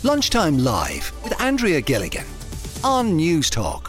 Lunchtime Live with Andrea Gilligan on News Talk.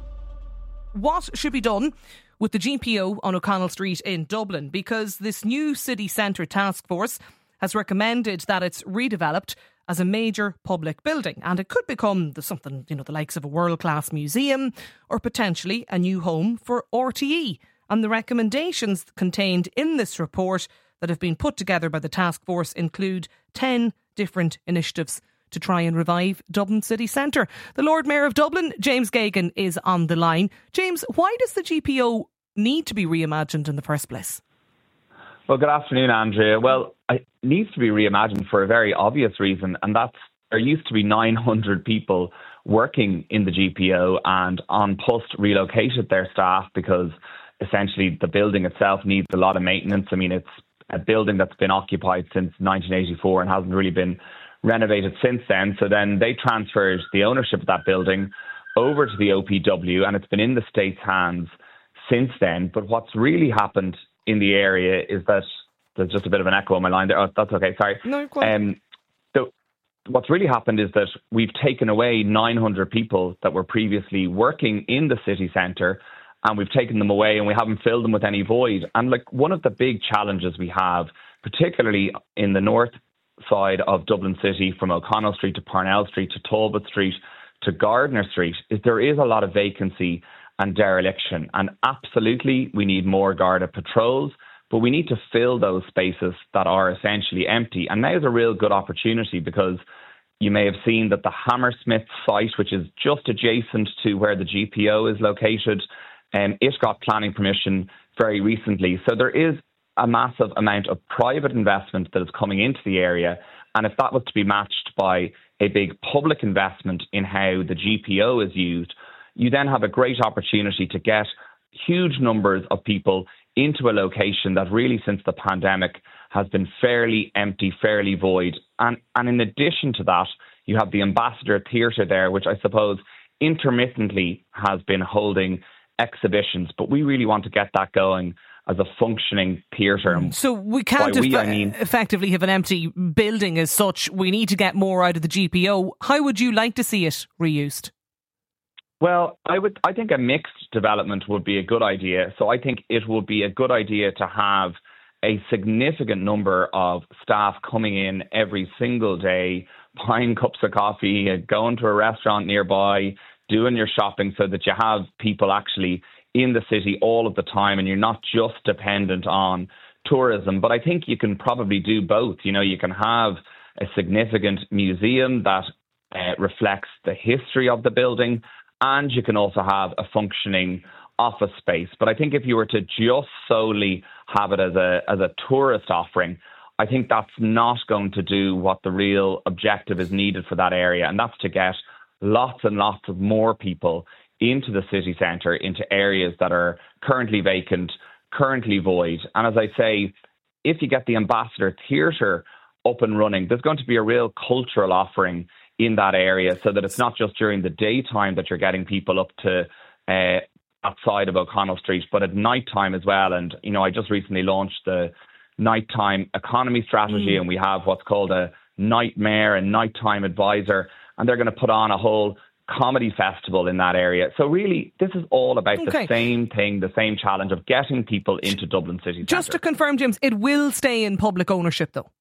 What should be done with the GPO on O'Connell Street in Dublin? Because this new city centre task force has recommended that it's redeveloped as a major public building, and it could become something, the likes of a world-class museum or potentially a new home for RTE. And the recommendations contained in this report that have been put together by the task force include 10 different initiatives to try and revive Dublin city centre. The Lord Mayor of Dublin, James Geoghegan, is on the line. James, why does the GPO need to be reimagined in the first place? Well, good afternoon, Andrea. Well, it needs to be reimagined for a very obvious reason, and that's there used to be 900 people working in the GPO, and An Post relocated their staff because essentially the building itself needs a lot of maintenance. I mean, it's a building that's been occupied since 1984 and hasn't really been renovated since then. So then they transferred the ownership of that building over to the OPW, and it's been in the state's hands since then. But what's really happened in the area is that there's just a bit of an echo on my line there. Oh, that's okay. Sorry. No, go on. So what's really happened is that we've taken away 900 people that were previously working in the city centre, and we've taken them away and we haven't filled them with any void. And one of the big challenges we have, particularly in the north side of Dublin City, from O'Connell Street to Parnell Street to Talbot Street to Gardner Street, is there is a lot of vacancy and dereliction. And absolutely, we need more Garda patrols, but we need to fill those spaces that are essentially empty. And now is a real good opportunity, because you may have seen that the Hammersmith site, which is just adjacent to where the GPO is located, it got planning permission very recently. So there is a massive amount of private investment that is coming into the area. And if that was to be matched by a big public investment in how the GPO is used, you then have a great opportunity to get huge numbers of people into a location that really, since the pandemic, has been fairly empty, fairly void. And in addition to that, you have the Ambassador Theatre there, which I suppose intermittently has been holding exhibitions, but we really want to get that going as a functioning theatre. So we can't effectively have an empty building as such. We need to get more out of the GPO. How would you like to see it reused? Well, I think a mixed development would be a good idea. So I think it would be a good idea to have a significant number of staff coming in every single day, buying cups of coffee, going to a restaurant nearby, doing your shopping, so that you have people actually in the city all of the time and you're not just dependent on tourism. But I think you can probably do both. You can have a significant museum that reflects the history of the building, and you can also have a functioning office space. But I think if you were to just solely have it as a tourist offering, I think that's not going to do what the real objective is needed for that area, and that's to get lots and lots of more people into the city centre, into areas that are currently vacant, currently void. And as I say, if you get the Ambassador Theatre up and running, there's going to be a real cultural offering in that area, so that it's not just during the daytime that you're getting people up to outside of O'Connell Street, but at night time as well. And, I just recently launched the nighttime economy strategy, and we have what's called a nightmare and nighttime advisor, and they're going to put on a whole comedy festival in that area. So really, this is all about the same thing, the same challenge of getting people into Dublin city centre. Just to confirm, James, it will stay in public ownership though?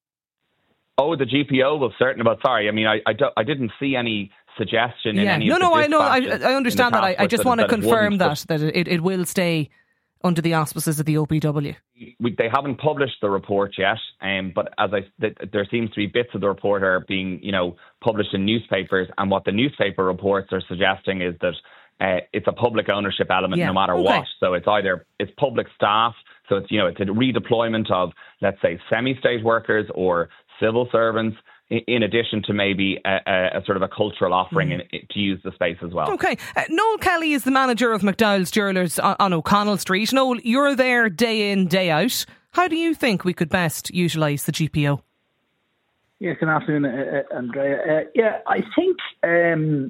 Oh, the GPO will certainly. But sorry, I mean, I didn't see any suggestion in any of the I know. I understand that. I just want to confirm that it will stay under the auspices of the OPW. They haven't published the report yet, but there seems to be bits of the report are being, published in newspapers, and what the newspaper reports are suggesting is that it's a public ownership element no matter what. So it's public staff, so it's a redeployment of, let's say, semi-state workers or civil servants, in addition to maybe a sort of a cultural offering to use the space as well. Okay. Noel Kelly is the manager of McDowell's Jewellers on O'Connell Street. Noel, you're there day in, day out. How do you think we could best utilise the GPO? Yeah, good afternoon, Andrea. I think the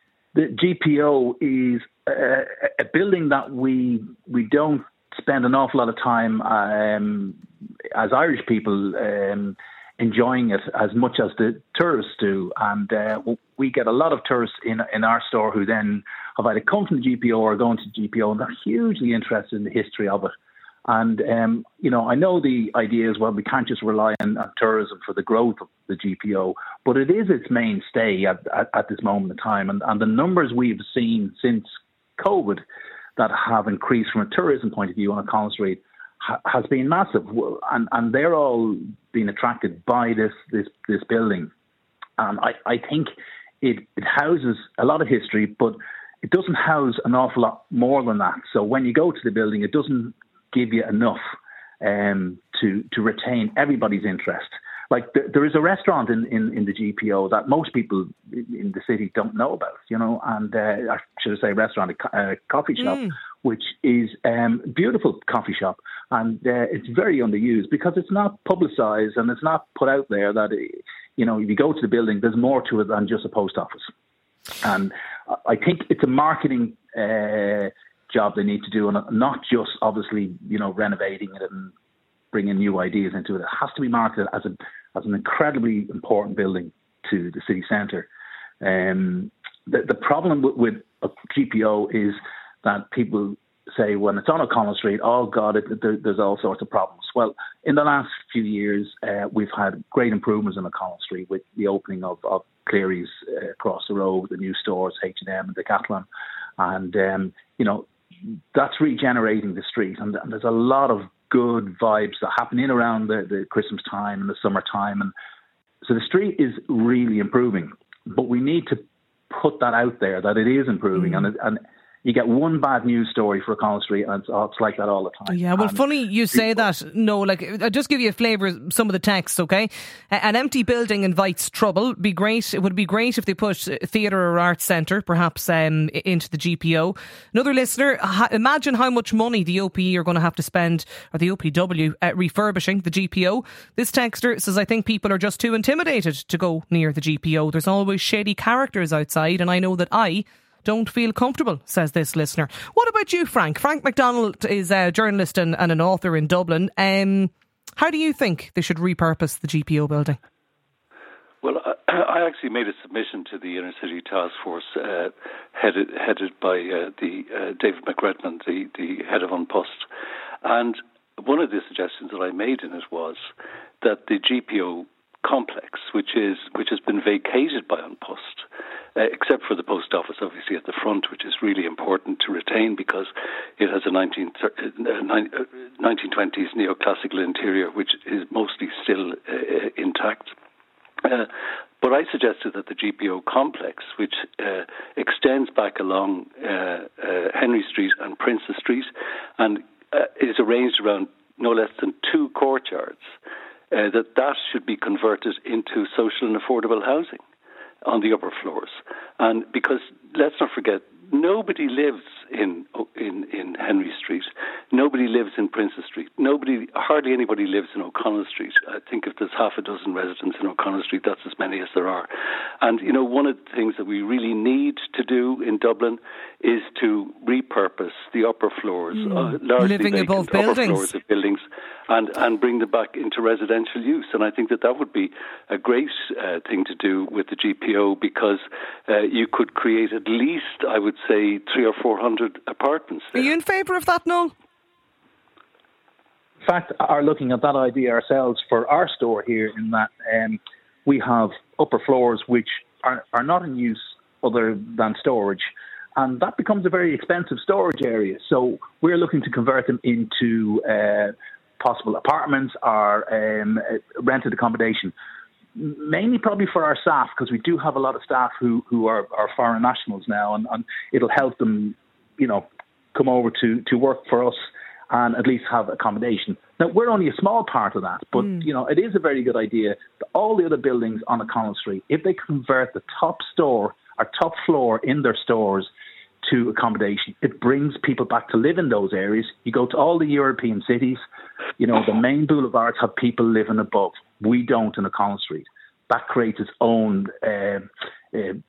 GPO is a building that we don't spend an awful lot of time as Irish people enjoying it as much as the tourists do. And we get a lot of tourists in our store who then have either come from the GPO or going to the GPO, and they're hugely interested in the history of it. And, I know the idea is, well, we can't just rely on tourism for the growth of the GPO, but it is its mainstay at this moment in time. And the numbers we've seen since COVID that have increased from a tourism point of view on O'Connell Street has been massive. And they're all being attracted by this building. And I think it houses a lot of history, but it doesn't house an awful lot more than that. So when you go to the building, it doesn't give you enough to retain everybody's interest. Like there is a restaurant in the GPO that most people in the city don't know about, and I should say restaurant, a coffee shop, which is a beautiful coffee shop, and it's very underused because it's not publicised and it's not put out there that, if you go to the building, there's more to it than just a post office. And I think it's a marketing job they need to do, and not just obviously renovating it and bringing new ideas into it. It has to be marketed as an incredibly important building to the city centre. The problem with a GPO is that people say when it's on O'Connell Street, oh God, there's all sorts of problems. Well, in the last few years, we've had great improvements on O'Connell Street with the opening of Cleary's across the road, the new stores, H&M and Decathlon, and that's regenerating the street, and there's a lot of good vibes that happen in around the Christmas time and the summertime, and so the street is really improving. But we need to put that out there that it is improving, and you get one bad news story for O'Connell Street, and it's like that all the time. Yeah, well, funny you say that. No, I'll just give you a flavour of some of the text, okay? An empty building invites trouble. It would be great if they put theatre or arts centre, perhaps, into the GPO. Another listener, imagine how much money the OPE are going to have to spend, or the OPW, refurbishing the GPO. This texter says, I think people are just too intimidated to go near the GPO. There's always shady characters outside, and I know that I don't feel comfortable, says this listener. What about you, Frank? Frank MacDonald is a journalist and an author in Dublin. How do you think they should repurpose the GPO building? Well, I actually made a submission to the Inner City Task Force headed by David McRedmond, the head of An Post. And one of the suggestions that I made in it was that the GPO complex, which has been vacated by An Post, except for the post office, obviously, at the front, which is really important to retain because it has a 1920s neoclassical interior, which is mostly still intact. But I suggested that the GPO complex, which extends back along Henry Street and Princess Street and is arranged around no less than 2 courtyards, that should be converted into social and affordable housing on the upper floors. And because let's not forget, nobody lives in Henry Street. Nobody lives in Princess Street. Hardly anybody lives in O'Connell Street. I think if there's half a dozen residents in O'Connell Street, that's as many as there are. And, one of the things that we really need to do in Dublin is to repurpose the upper floors, largely living above upper buildings. Floors of buildings, and bring them back into residential use. And I think that would be a great thing to do with the GPO, because you could create at least, I would say, 300 or 400 apartments there. Are you in favour of that, Noel? In fact, are looking at that idea ourselves for our store here, in that we have upper floors which are not in use other than storage, and that becomes a very expensive storage area. So we're looking to convert them into possible apartments or rented accommodation, mainly probably for our staff, because we do have a lot of staff who are foreign nationals now, and it'll help them, come over to work for us and at least have accommodation. Now, we're only a small part of that, but, it is a very good idea. All the other buildings on O'Connell Street, if they convert the top store or top floor in their stores to accommodation, it brings people back to live in those areas. You go to all the European cities, the main boulevards have people living above. We don't in O'Connell Street. That creates its own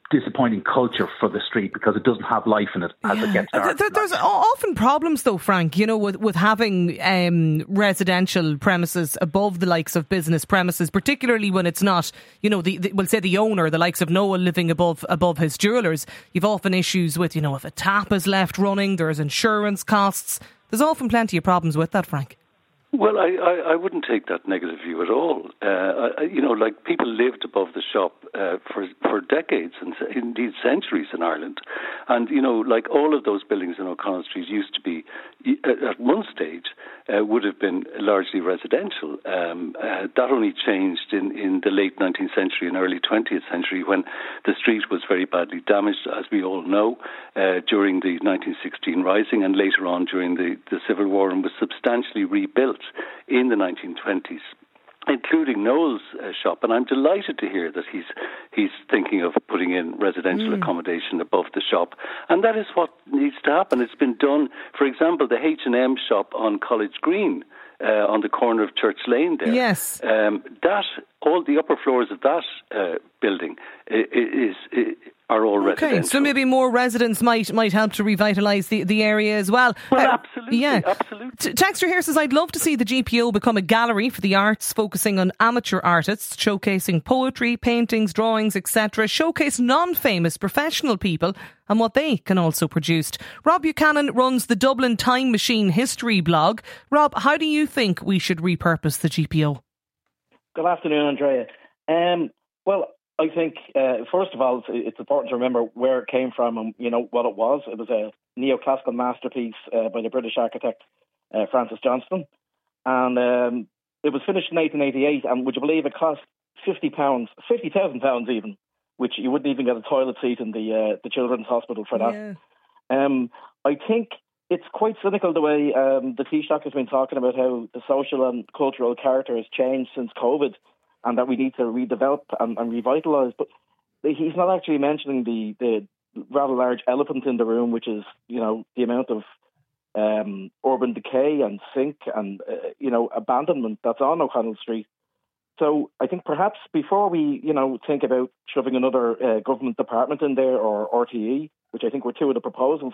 disappointing culture for the street because it doesn't have life in it as it gets dark. There's often problems though, Frank, with having residential premises above the likes of business premises, particularly when it's not, we'll say the owner, the likes of Noel living above his jewellers. You've often issues with, if a tap is left running, there's insurance costs. There's often plenty of problems with that, Frank. Well, I wouldn't take that negative view at all. Like people lived above the shop for decades and indeed centuries in Ireland. And, like all of those buildings in O'Connell Street used to be, at one stage, would have been largely residential. That only changed in the late 19th century and early 20th century when the street was very badly damaged, as we all know, during the 1916 Rising and later on during the Civil War, and was substantially rebuilt in the 1920s, including Noel's shop. And I'm delighted to hear that he's thinking of putting in residential accommodation above the shop. And that is what needs to happen. It's been done, for example, the H&M shop on College Green, on the corner of Church Lane there. Yes. All the upper floors of that building are all residential. Okay, so maybe more residents might help to revitalise the area as well. Well, absolutely. Yeah. Absolutely. Texter here says, I'd love to see the GPO become a gallery for the arts, focusing on amateur artists, showcasing poetry, paintings, drawings, etc. Showcase non-famous professional people and what they can also produce. Rob Buchanan runs the Dublin Time Machine History blog. Rob, how do you think we should repurpose the GPO? Good afternoon, Andrea. Well, I think, first of all, it's important to remember where it came from and, what it was. It was a neoclassical masterpiece by the British architect Francis Johnston. And it was finished in 1888, and would you believe it cost £50,000 even, which you wouldn't even get a toilet seat in the children's hospital for that. Yeah. I think it's quite cynical the way the Taoiseach has been talking about how the social and cultural character has changed since COVID, and that we need to redevelop and revitalise. But he's not actually mentioning the rather large elephant in the room, which is, the amount of urban decay and sink and, abandonment that's on O'Connell Street. So I think perhaps before we, think about shoving another government department in there or RTE, which I think were two of the proposals.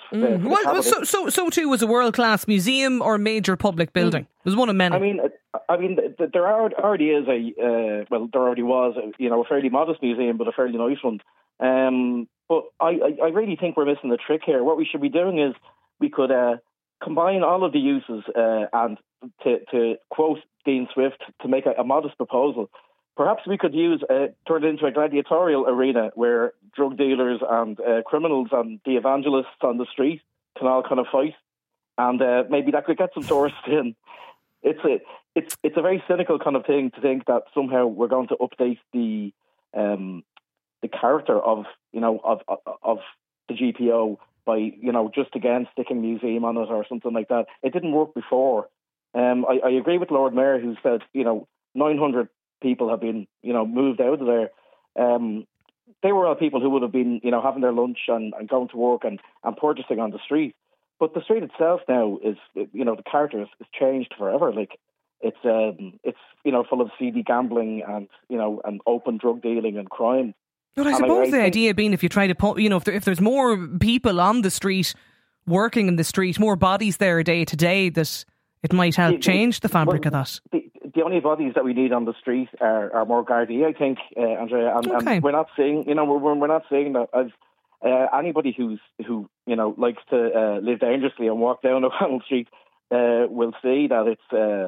So too was a world-class museum or major public building. It was one of many. I mean, there already is there already was a fairly modest museum, but a fairly nice one. But I really think we're missing the trick here. What we should be doing is we could combine all of the uses and to quote Dean Swift, to make a modest proposal. Perhaps we could turn it into a gladiatorial arena where drug dealers and criminals and the evangelists on the street can all kind of fight, and maybe that could get some tourists in. It's a very cynical kind of thing to think that somehow we're going to update the character of the GPO by just again sticking museum on it or something like that. It didn't work before. I agree with Lord Mayor, who said 900 people have been moved out of there. They were all people who would have been having their lunch and going to work and purchasing on the street. But the street itself now is the character is changed forever. Like it's full of seedy gambling and and open drug dealing and crime. But I suppose the idea being, if you try to put, if there's more people on the street working in the street, more bodies there day to day, that it might help change the fabric of that. The only bodies that we need on the street are more Gardaí, I think, Andrea, and we're not seeing, we're not seeing that. As anybody who likes to live dangerously and walk down O'Connell Street will see that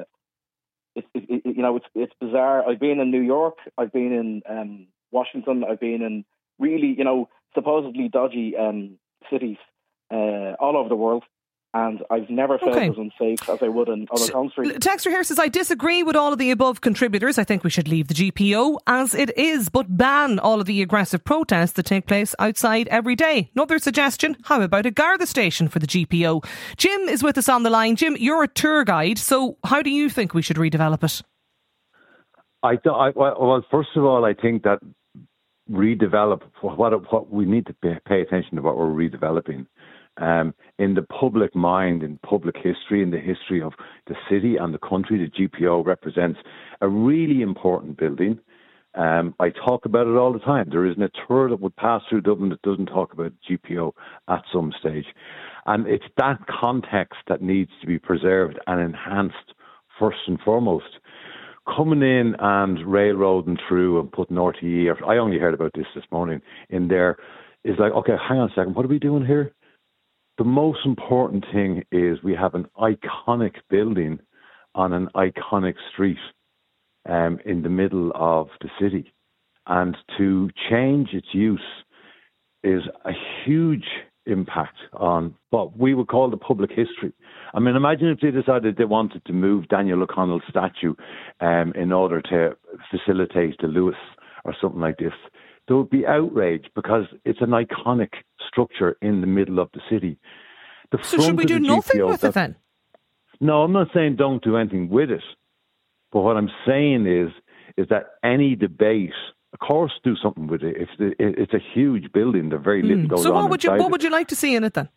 it's bizarre. I've been in New York, I've been in Washington, I've been in really supposedly dodgy cities all over the world. And I've never felt as unsafe as I would on O'Connell Street. Texter here says, I disagree with all of the above contributors. I think we should leave the GPO as it is, but ban all of the aggressive protests that take place outside every day. Another suggestion, how about a Garda station for the GPO? Jim is with us on the line. Jim, you're a tour guide, so how do you think we should redevelop it? Well, first of all, I think that redevelop, what we need to pay attention to what we're redeveloping. In the public mind, in public history, in the history of the city and the country, the GPO represents a really important building. I talk about it all the time. There isn't a tour that would pass through Dublin that doesn't talk about GPO at some stage. And it's that context that needs to be preserved and enhanced first and foremost. Coming in and railroading through and putting RTE, I only heard about this morning, in there, is like, okay, hang on a second, what are we doing here? The most important thing is we have an iconic building on an iconic street in the middle of the city. And to change its use is a huge impact on what we would call the public history. I mean, imagine if they decided they wanted to move Daniel O'Connell's statue in order to facilitate the Lewis or something like this. There would be outrage because it's an iconic structure in the middle of the city. So should we do nothing with it then? No, I'm not saying don't do anything with it. But what I'm saying is that any debate, of course, do something with it. It's a huge building. There's very little goes on. So what would you like to see in it then?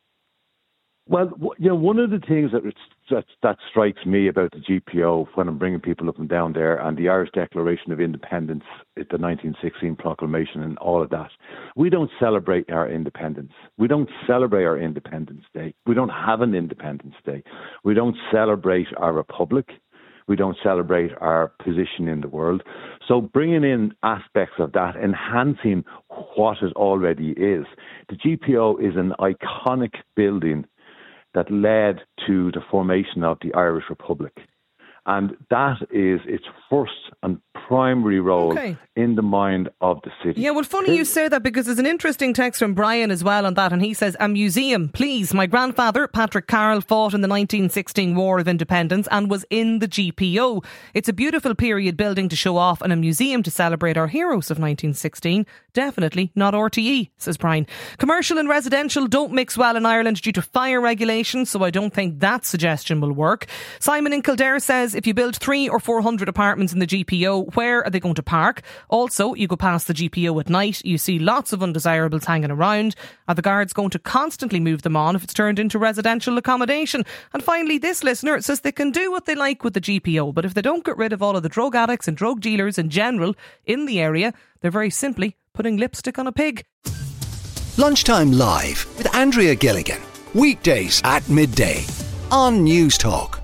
Well, one of the things that strikes me about the GPO when I'm bringing people up and down there, and the Irish Declaration of Independence, the 1916 proclamation and all of that, we don't celebrate our independence. We don't celebrate our Independence Day. We don't have an Independence Day. We don't celebrate our republic. We don't celebrate our position in the world. So bringing in aspects of that, enhancing what it already is. The GPO is an iconic building that led to the formation of the Irish Republic. And that is its first and primary role in the mind of the city. Yeah, well, funny you say that, because there's an interesting text from Brian as well on that, and he says, a museum, please. My grandfather, Patrick Carroll, fought in the 1916 War of Independence and was in the GPO. It's a beautiful period building to show off and a museum to celebrate our heroes of 1916. Definitely not RTE, says Brian. Commercial and residential don't mix well in Ireland due to fire regulations, so I don't think that suggestion will work. Simon in Kildare says, if you build 300 or 400 apartments in the GPO, where are they going to park? Also, you go past the GPO at night, you see lots of undesirables hanging around. Are the guards going to constantly move them on if it's turned into residential accommodation? And finally, this listener says they can do what they like with the GPO, but if they don't get rid of all of the drug addicts and drug dealers in general in the area, they're very simply putting lipstick on a pig. Lunchtime Live with Andrea Gilligan. Weekdays at midday on News Talk.